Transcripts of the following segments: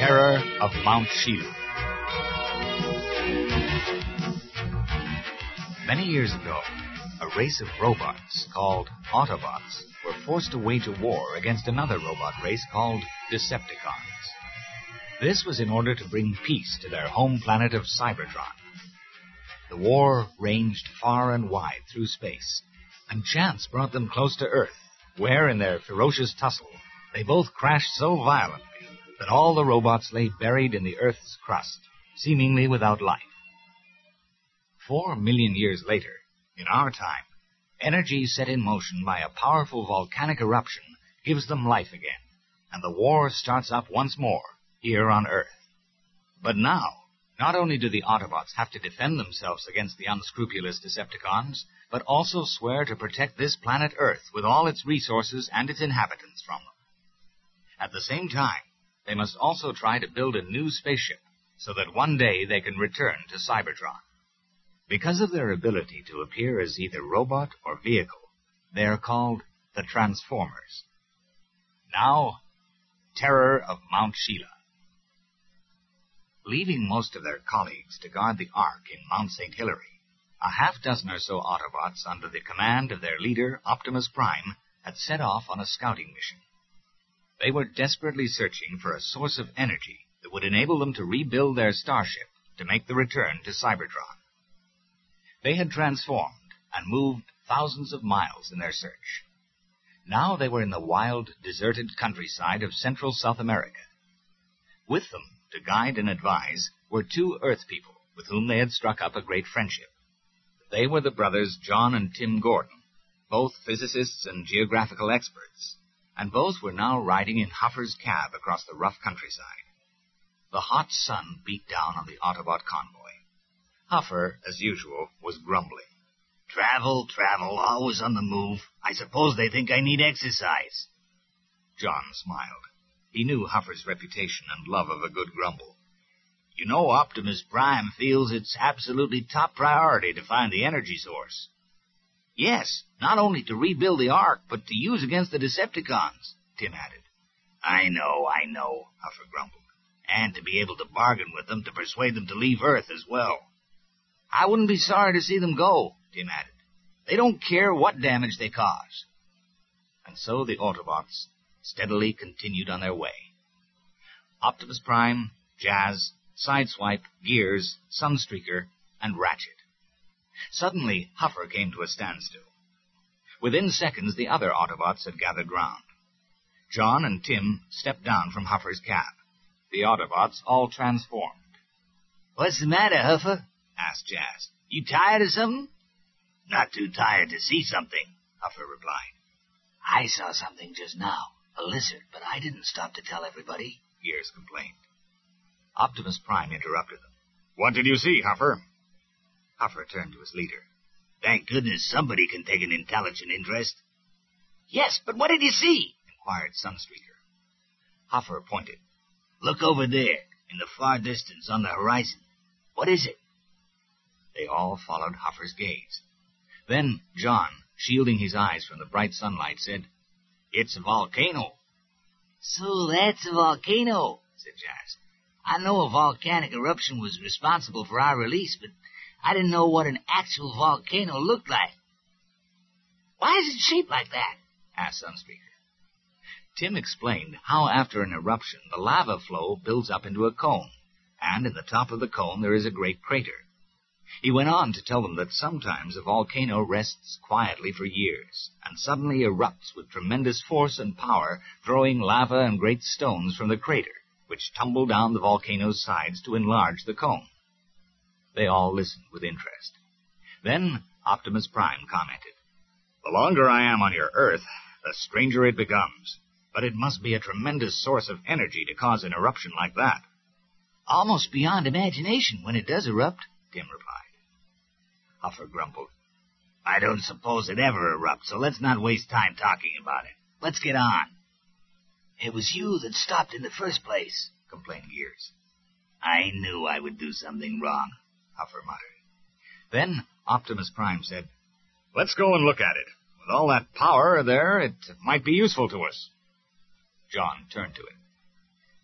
Terror of Mount Sheila. Many years ago, a race of robots called Autobots were forced to wage a war against another robot race called Decepticons. This was in order to bring peace to their home planet of Cybertron. The war ranged far and wide through space, and chance brought them close to Earth, where in their ferocious tussle they both crashed so violently that all the robots lay buried in the Earth's crust, seemingly without life. 4 million years later, in our time, energy set in motion by a powerful volcanic eruption gives them life again, and the war starts up once more here on Earth. But now, not only do the Autobots have to defend themselves against the unscrupulous Decepticons, but also swear to protect this planet Earth with all its resources and its inhabitants from them. At the same time, they must also try to build a new spaceship so that one day they can return to Cybertron. Because of their ability to appear as either robot or vehicle, they are called the Transformers. Now, Terror of Mount Sheila. Leaving most of their colleagues to guard the Ark in Mount St. Hilary, a half-dozen or so Autobots under the command of their leader, Optimus Prime, had set off on a scouting mission. They were desperately searching for a source of energy that would enable them to rebuild their starship to make the return to Cybertron. They had transformed and moved thousands of miles in their search. Now they were in the wild, deserted countryside of Central South America. With them, to guide and advise, were 2 Earth people with whom they had struck up a great friendship. They were the brothers John and Tim Gordon, both physicists and geographical experts, and both were now riding in Huffer's cab across the rough countryside. The hot sun beat down on the Autobot convoy. Huffer, as usual, was grumbling. Travel, always on the move. I suppose they think I need exercise. John smiled. He knew Huffer's reputation and love of a good grumble. You know, Optimus Prime feels it's absolutely top priority to find the energy source. Yes, not only to rebuild the Ark, but to use against the Decepticons, Tim added. I know, Huffer grumbled. And to be able to bargain with them to persuade them to leave Earth as well. I wouldn't be sorry to see them go, Tim added. They don't care what damage they cause. And so the Autobots steadily continued on their way. Optimus Prime, Jazz, Sideswipe, Gears, Sunstreaker, and Ratchet. Suddenly, Huffer came to a standstill. Within seconds, the other Autobots had gathered round. John and Tim stepped down from Huffer's cab. The Autobots all transformed. What's the matter, Huffer? Asked Jazz. You tired of something? Not too tired to see something, Huffer replied. I saw something just now, a lizard, but I didn't stop to tell everybody, Gears complained. Optimus Prime interrupted them. What did you see, Huffer? Huffer turned to his leader. Thank goodness somebody can take an intelligent interest. Yes, but what did you see? Inquired Sunstreaker. Huffer pointed. Look over there, in the far distance on the horizon. What is it? They all followed Huffer's gaze. Then John, shielding his eyes from the bright sunlight, said, It's a volcano. So that's a volcano, said Jazz. I know a volcanic eruption was responsible for our release, but I didn't know what an actual volcano looked like. Why is it shaped like that? Asked Sunstreaker. Tim explained how after an eruption the lava flow builds up into a cone, and in the top of the cone there is a great crater. He went on to tell them that sometimes a volcano rests quietly for years, and suddenly erupts with tremendous force and power, throwing lava and great stones from the crater, which tumble down the volcano's sides to enlarge the cone. They all listened with interest. Then Optimus Prime commented, The longer I am on your Earth, the stranger it becomes. But it must be a tremendous source of energy to cause an eruption like that. Almost beyond imagination when it does erupt, Tim replied. Huffer grumbled. I don't suppose it ever erupts, so let's not waste time talking about it. Let's get on. It was you that stopped in the first place, complained Gears. I knew I would do something wrong, Huffer muttered. Then Optimus Prime said, Let's go and look at it. With all that power there, it might be useful to us. John turned to him.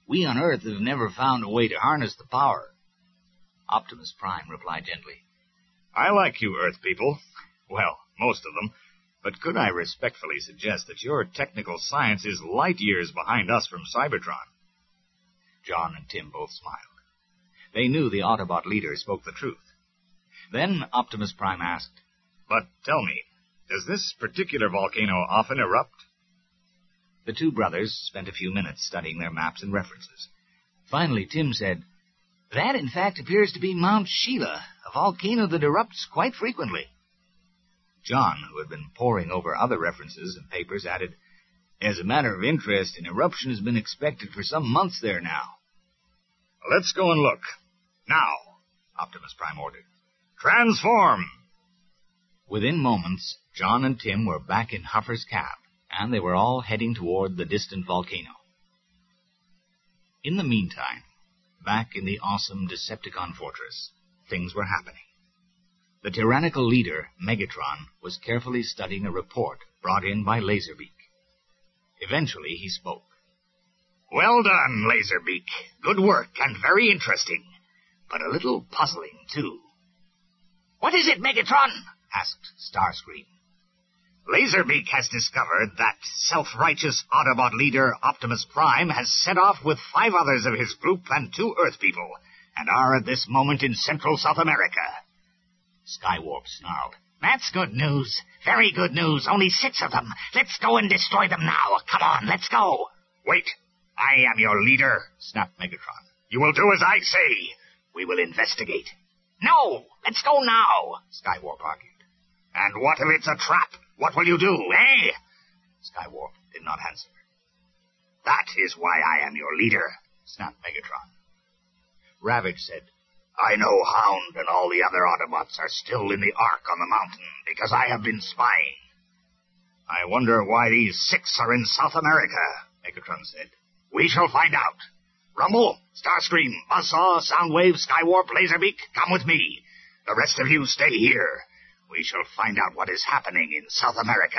We on Earth have never found a way to harness the power. Optimus Prime replied gently. I like you Earth people. Well, most of them. But could I respectfully suggest that your technical science is light years behind us from Cybertron? John and Tim both smiled. They knew the Autobot leader spoke the truth. Then Optimus Prime asked, But tell me, does this particular volcano often erupt? The two brothers spent a few minutes studying their maps and references. Finally, Tim said, That, in fact, appears to be Mount Sheila, a volcano that erupts quite frequently. John, who had been poring over other references and papers, added, As a matter of interest, an eruption has been expected for some months there now. Let's go and look. Now, Optimus Prime ordered. Transform! Within moments, John and Tim were back in Huffer's cab, and they were all heading toward the distant volcano. In the meantime, back in the awesome Decepticon fortress, things were happening. The tyrannical leader, Megatron, was carefully studying a report brought in by Laserbeak. Eventually, he spoke. Well done, Laserbeak. Good work and very interesting, but a little puzzling, too. What is it, Megatron? Asked Starscream. Laserbeak has discovered that self-righteous Autobot leader Optimus Prime has set off with 5 others of his group and 2 Earth people, and are at this moment in Central South America. Skywarp snarled. That's good news. Very good news. Only 6 of them. Let's go and destroy them now. Come on, let's go. Wait. I am your leader, snapped Megatron. You will do as I say. We will investigate. No, let's go now, Skywarp argued. And what if it's a trap? What will you do, eh? Skywarp did not answer. That is why I am your leader, snapped Megatron. Ravage said, I know Hound and all the other Autobots are still in the Ark on the mountain because I have been spying. I wonder why these 6 are in South America, Megatron said. We shall find out. Rumble, Starscream, Buzzsaw, Soundwave, Skywarp, Laserbeak, come with me. The rest of you stay here. We shall find out what is happening in South America.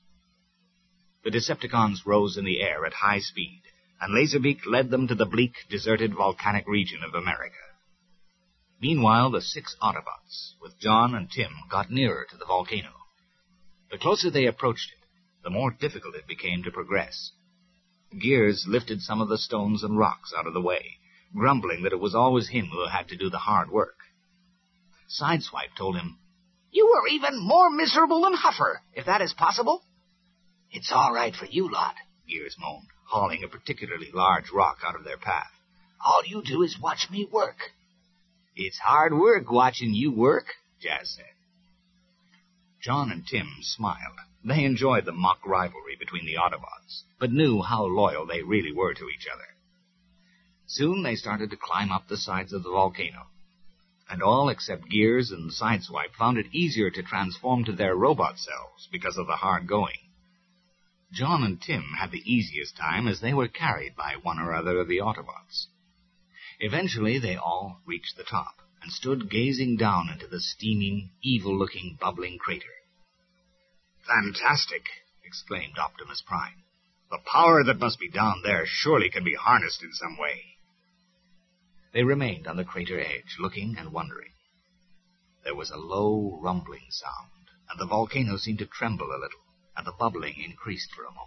The Decepticons rose in the air at high speed, and Laserbeak led them to the bleak, deserted volcanic region of America. Meanwhile, the 6 Autobots, with John and Tim, got nearer to the volcano. The closer they approached it, the more difficult it became to progress. Gears lifted some of the stones and rocks out of the way, grumbling that it was always him who had to do the hard work. Sideswipe told him, You are even more miserable than Huffer, if that is possible. It's all right for you lot, Gears moaned, hauling a particularly large rock out of their path. All you do is watch me work. It's hard work watching you work, Jazz said. John and Tim smiled. They enjoyed the mock rivalry between the Autobots, but knew how loyal they really were to each other. Soon they started to climb up the sides of the volcano, and all except Gears and Sideswipe found it easier to transform to their robot selves because of the hard going. John and Tim had the easiest time as they were carried by one or other of the Autobots. Eventually they all reached the top and stood gazing down into the steaming, evil-looking, bubbling crater. Fantastic, exclaimed Optimus Prime. The power that must be down there surely can be harnessed in some way. They remained on the crater edge, looking and wondering. There was a low, rumbling sound, and the volcano seemed to tremble a little, and the bubbling increased for a moment.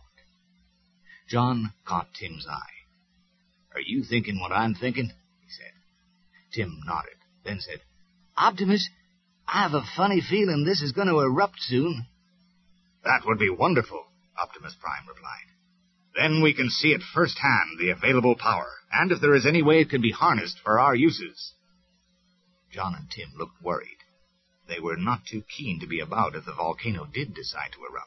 John caught Tim's eye. Are you thinking what I'm thinking? He said. Tim nodded, then said, Optimus, I have a funny feeling this is going to erupt soon. That would be wonderful, Optimus Prime replied. Then we can see at first hand the available power, and if there is any way it can be harnessed for our uses. John and Tim looked worried. They were not too keen to be about if the volcano did decide to erupt.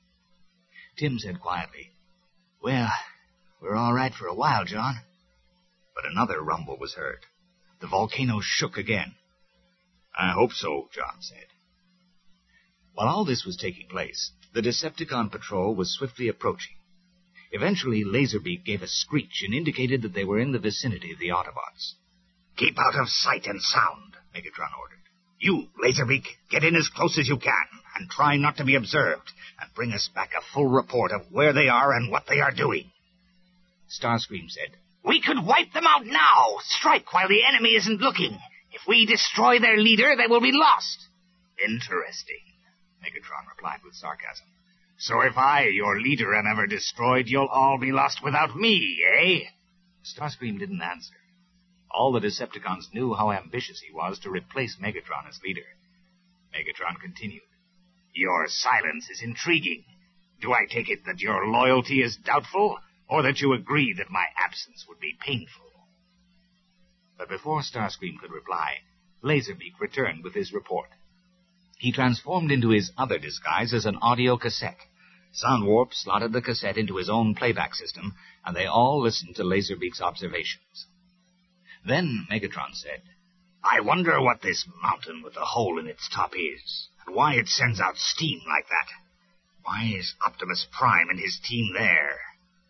Tim said quietly, Well, we're all right for a while, John. But another rumble was heard. The volcano shook again. I hope so, John said. While all this was taking place, the Decepticon patrol was swiftly approaching. Eventually, Laserbeak gave a screech and indicated that they were in the vicinity of the Autobots. Keep out of sight and sound, Megatron ordered. You, Laserbeak, get in as close as you can, and try not to be observed, and bring us back a full report of where they are and what they are doing. Starscream said, We could wipe them out now. Strike while the enemy isn't looking. If we destroy their leader, they will be lost. Interesting, Megatron replied with sarcasm. So if I, your leader, am ever destroyed, you'll all be lost without me, eh? Starscream didn't answer. All the Decepticons knew how ambitious he was to replace Megatron as leader. Megatron continued. Your silence is intriguing. Do I take it that your loyalty is doubtful, or that you agree that my absence would be painful? But before Starscream could reply, Laserbeak returned with his report. He transformed into his other disguise as an audio cassette. Soundwarp slotted the cassette into his own playback system, and they all listened to Laserbeak's observations. Then Megatron said, I wonder what this mountain with the hole in its top is, and why it sends out steam like that. Why is Optimus Prime and his team there?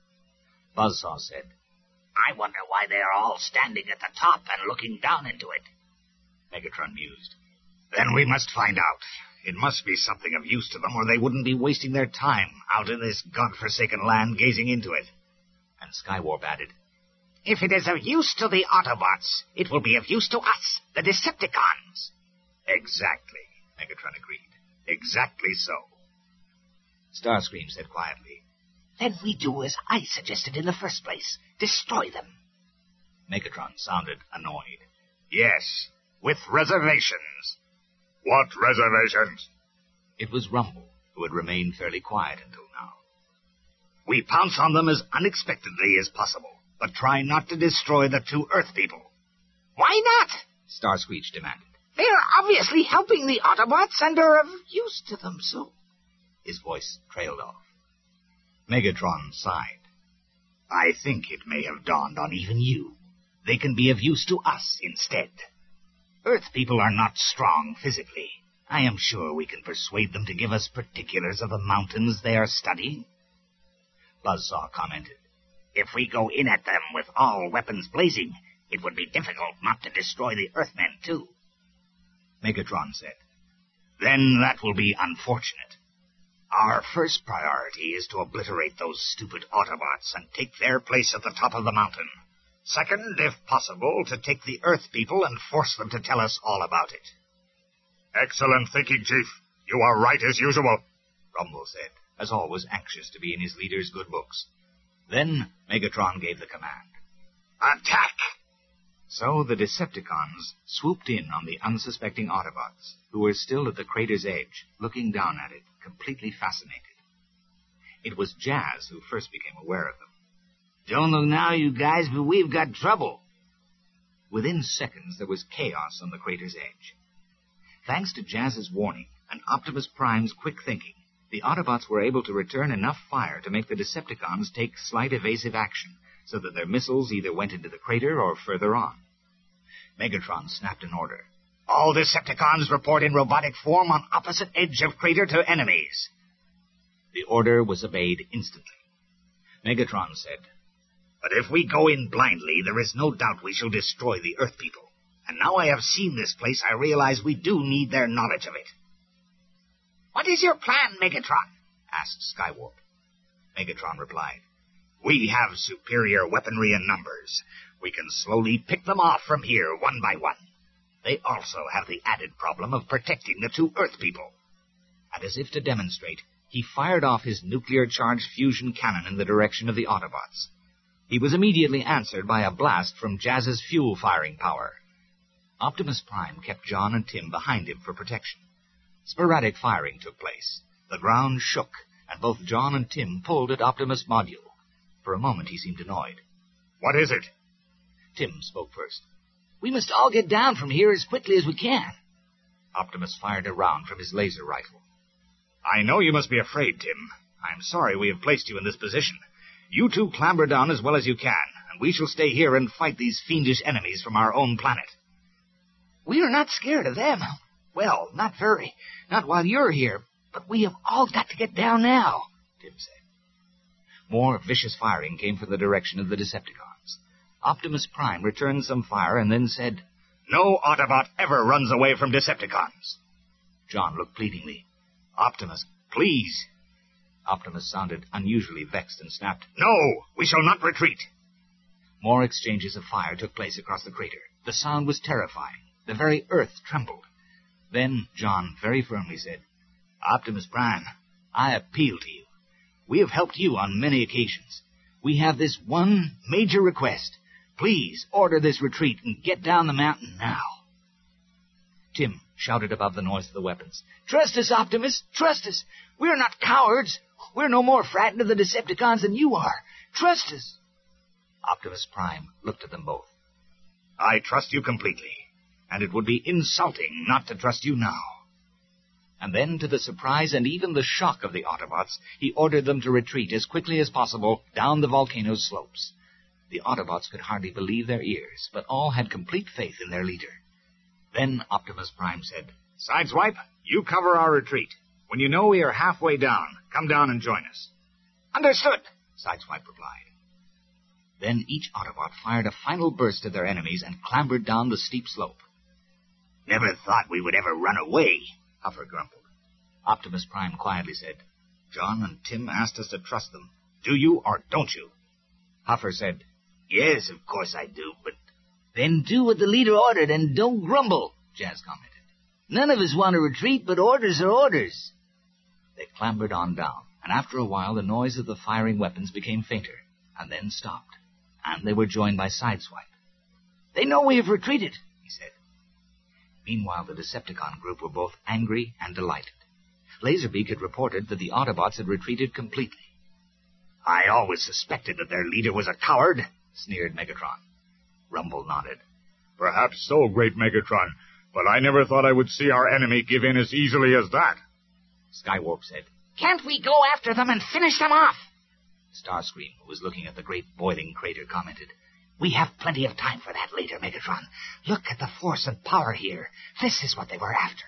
Buzzsaw said, I wonder why they're all standing at the top and looking down into it. Megatron mused. Then we must find out. It must be something of use to them, or they wouldn't be wasting their time out in this godforsaken land gazing into it. And Skywarp added, If it is of use to the Autobots, it will be of use to us, the Decepticons. Exactly, Megatron agreed. Exactly so. Starscream said quietly, Then we do as I suggested in the first place. Destroy them. Megatron sounded annoyed. Yes, with reservations. What reservations? It was Rumble, who had remained fairly quiet until now. We pounce on them as unexpectedly as possible, but try not to destroy the two Earth people. Why not? Starscreech demanded. They're obviously helping the Autobots and are of use to them, so... His voice trailed off. Megatron sighed. I think it may have dawned on even you. They can be of use to us instead. Earth people are not strong physically. I am sure we can persuade them to give us particulars of the mountains they are studying. Buzzsaw commented. If we go in at them with all weapons blazing, it would be difficult not to destroy the Earthmen, too. Megatron said. Then that will be unfortunate. Our first priority is to obliterate those stupid Autobots and take their place at the top of the mountain. Second, if possible, to take the Earth people and force them to tell us all about it. Excellent thinking, Chief. You are right as usual, Rumble said, as always anxious to be in his leader's good books. Then Megatron gave the command. Attack! So the Decepticons swooped in on the unsuspecting Autobots, who were still at the crater's edge, looking down at it, completely fascinated. It was Jazz who first became aware of them. Don't look now, you guys, but we've got trouble. Within seconds, there was chaos on the crater's edge. Thanks to Jazz's warning and Optimus Prime's quick thinking, the Autobots were able to return enough fire to make the Decepticons take slight evasive action, so that their missiles either went into the crater or further on. Megatron snapped an order. All Decepticons report in robotic form on opposite edge of crater to enemies. The order was obeyed instantly. Megatron said, But if we go in blindly, there is no doubt we shall destroy the Earth people. And now I have seen this place, I realize we do need their knowledge of it. What is your plan, Megatron? asked Skywarp. Megatron replied, We have superior weaponry and numbers. We can slowly pick them off from here one by one. They also have the added problem of protecting the two Earth people. And as if to demonstrate, he fired off his nuclear-charged fusion cannon in the direction of the Autobots. He was immediately answered by a blast from Jazz's fuel-firing power. Optimus Prime kept John and Tim behind him for protection. Sporadic firing took place. The ground shook, and both John and Tim pulled at Optimus' module. For a moment he seemed annoyed. What is it? Tim spoke first. We must all get down from here as quickly as we can. Optimus fired a round from his laser rifle. I know you must be afraid, Tim. I'm sorry we have placed you in this position. You two clamber down as well as you can, and we shall stay here and fight these fiendish enemies from our own planet. We are not scared of them. Well, not very. Not while you're here. But we have all got to get down now, Tim said. More vicious firing came from the direction of the Decepticons. Optimus Prime returned some fire and then said, No Autobot ever runs away from Decepticons. John looked pleadingly. Optimus, please. Optimus sounded unusually vexed and snapped, No, we shall not retreat. More exchanges of fire took place across the crater. The sound was terrifying. The very earth trembled. Then John very firmly said, Optimus Prime, I appeal to you. We have helped you on many occasions. We have this one major request. Please order this retreat and get down the mountain now. Tim shouted above the noise of the weapons. Trust us, Optimus. Trust us. We're not cowards. We're no more frightened of the Decepticons than you are. Trust us. Optimus Prime looked at them both. I trust you completely, and it would be insulting not to trust you now. And then, to the surprise and even the shock of the Autobots, he ordered them to retreat as quickly as possible down the volcano's slopes. The Autobots could hardly believe their ears, but all had complete faith in their leader. Then Optimus Prime said, Sideswipe, you cover our retreat. When you know we are halfway down, come down and join us. Understood, Sideswipe replied. Then each Autobot fired a final burst at their enemies and clambered down the steep slope. Never thought we would ever run away, Huffer grumbled. Optimus Prime quietly said, John and Tim asked us to trust them. Do you or don't you? Huffer said, Yes, of course I do, but... Then do what the leader ordered and don't grumble, Jazz commented. None of us want to retreat, but orders are orders. They clambered on down, and after a while the noise of the firing weapons became fainter, and then stopped, and they were joined by Sideswipe. They know we have retreated, he said. Meanwhile, the Decepticon group were both angry and delighted. Laserbeak had reported that the Autobots had retreated completely. I always suspected that their leader was a coward, sneered Megatron. Rumble nodded. Perhaps so, great Megatron, but I never thought I would see our enemy give in as easily as that. Skywarp said, Can't we go after them and finish them off? Starscream, who was looking at the great boiling crater, commented, We have plenty of time for that later, Megatron. Look at the force and power here. This is what they were after.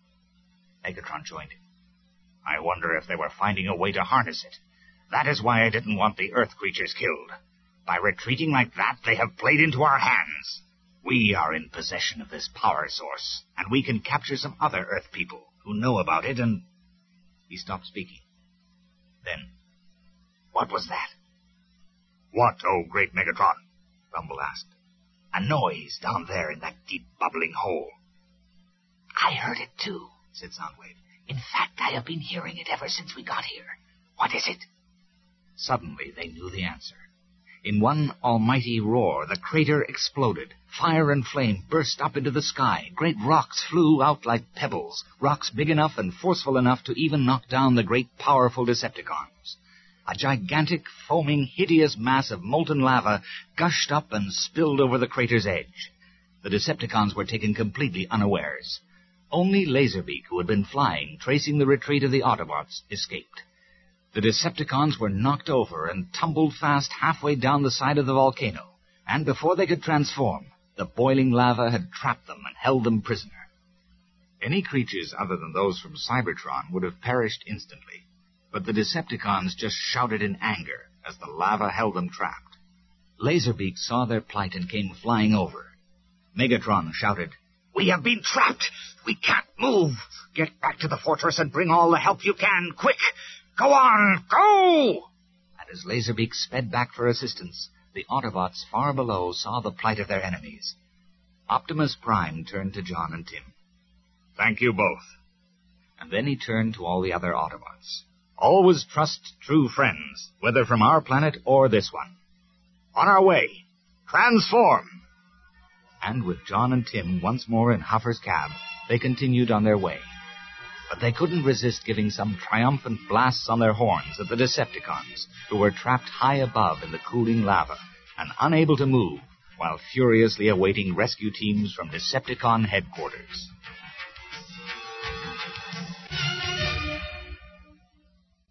Megatron joined him. I wonder if they were finding a way to harness it. That is why I didn't want the Earth creatures killed. By retreating like that, they have played into our hands. We are in possession of this power source, and we can capture some other Earth people who know about it and... He stopped speaking. Then, what was that? What, oh great Megatron? Rumble asked. A noise down there in that deep bubbling hole. I heard it too, said Soundwave. In fact, I have been hearing it ever since we got here. What is it? Suddenly, they knew the answer. In one almighty roar, the crater exploded. Fire and flame burst up into the sky. Great rocks flew out like pebbles, rocks big enough and forceful enough to even knock down the great, powerful Decepticons. A gigantic, foaming, hideous mass of molten lava gushed up and spilled over the crater's edge. The Decepticons were taken completely unawares. Only Laserbeak, who had been flying, tracing the retreat of the Autobots, escaped. The Decepticons were knocked over and tumbled fast halfway down the side of the volcano, and before they could transform, the boiling lava had trapped them and held them prisoner. Any creatures other than those from Cybertron would have perished instantly, but the Decepticons just shouted in anger as the lava held them trapped. Laserbeak saw their plight and came flying over. Megatron shouted, We have been trapped! We can't move! Get back to the fortress and bring all the help you can, quick! Go on, go! And as Laserbeak sped back for assistance, the Autobots far below saw the plight of their enemies. Optimus Prime turned to John and Tim. Thank you both. And then he turned to all the other Autobots. Always trust true friends, whether from our planet or this one. On our way. Transform! And with John and Tim once more in Huffer's cab, they continued on their way. But they couldn't resist giving some triumphant blasts on their horns at the Decepticons, who were trapped high above in the cooling lava and unable to move while furiously awaiting rescue teams from Decepticon headquarters.